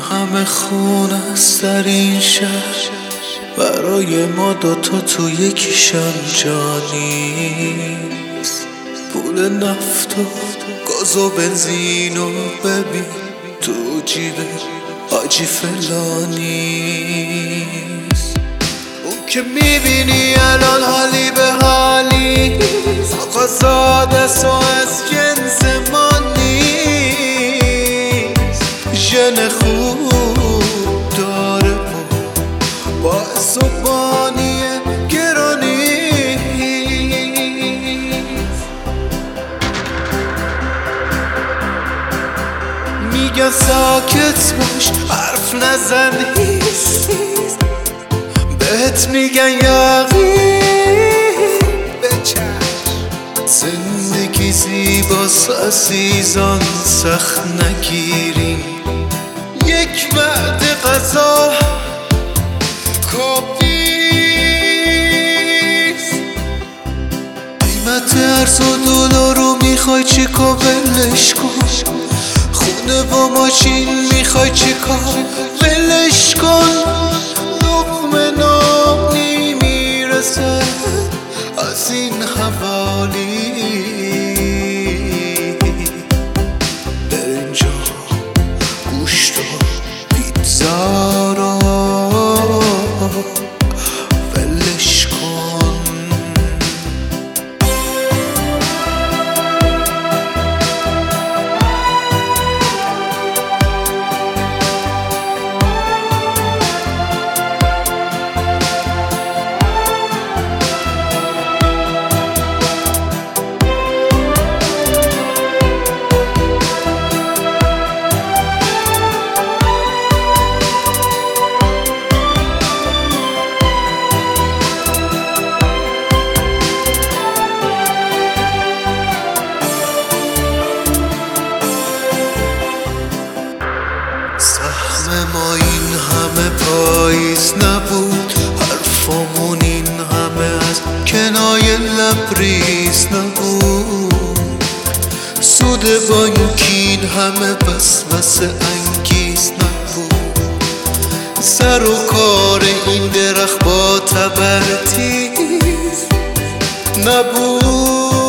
همه خون است در این شهر، برای ما دوتا تو یکیشم جانیست. پول نفت و گاز و بنزین و ببین تو جیب حاجی فلانیست. اون که میبینی الان حالی به حالی آقا زاده سو از جنس ما نیست. ژن خوب داره با زبانی گرانیست. میگن ساکت باش حرف نزن هیست، بهت میگن یقین بچشم. زندگی زیباست عزیزان سخت نگیریم، یک وعده غذا کابیست. قیمت ارز و دلار رو میخوای چیکار ولش کن، خونه و ماشین میخوای چیکار ولش کن. لقمه نام نمیرسه از این حوالی، برنج و گوشت و پیتزا رو ولش کن. سهم ما این همه پاییز نبود، حرفمون این همه از کنایه لبریز نبود. سود بانکین همه وسوسه انگیز نبود. سر و کار این درخت با تبرتیز نبود.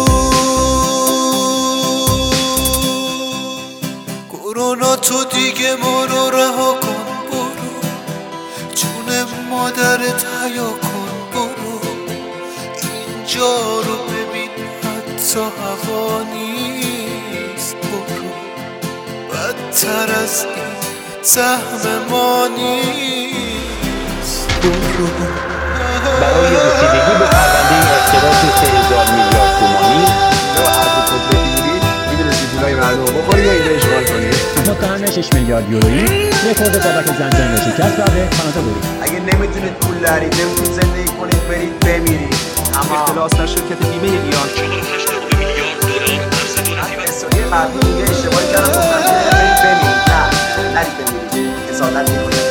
کرونا تو دیگه ما رو رها کن برو، جون مادرت حیا کن برو. اینجا رو ببین حتی هوا نیست برو، بدتر از این سهم ما نیست برو. برای رسیدگی به پرونده اختلاس 3000 میلیارد تومانی یا حرف کتلتی میدونستی پولای مردم رو بخوری یا اینجا اشغال کنی؟ متهم 6 میلیارد یورویی رکورد بابک زنجان رو شکست داده کانادا برید. اگه نمیتونید پول درید، نمیتونید زندگی کنید، برید بمیرید. اما اختلاس در شرکت بیمه ایران 482 میلیارد دلار اصولی مردم دیگه اشتباهی کردن گفتن که برید بمیرید. نه نرید بمیرید، حسادت میکنید.